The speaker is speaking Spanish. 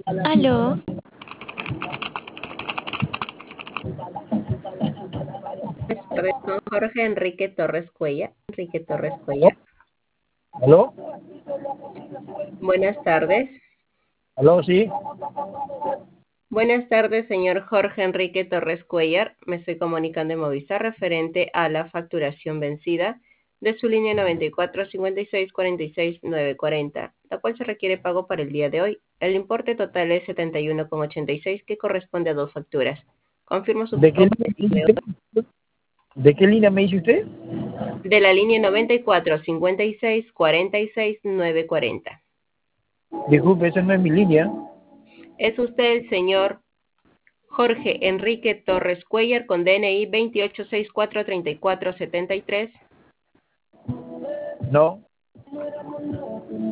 Aló, Buenas tardes, con Jorge Enrique Torres Cuellar. Enrique Torres ¿Aló? Cuellar. ¿Aló? Buenas tardes. ¿Aló? Sí. Buenas tardes, señor Jorge Enrique Torres Cuellar. Me estoy comunicando en Movistar referente a la facturación vencida de su línea 94-56-46-940, la cual se requiere pago para el día de hoy. El importe total es 71,86, que corresponde a dos facturas. Confirmo su ¿De qué pago línea me dice usted? ¿De qué línea me dice usted? de la línea 94-56-46-940. Disculpe, esa no es mi línea. Es usted el señor Jorge Enrique Torres Cuellar, con DNI 28643473. No.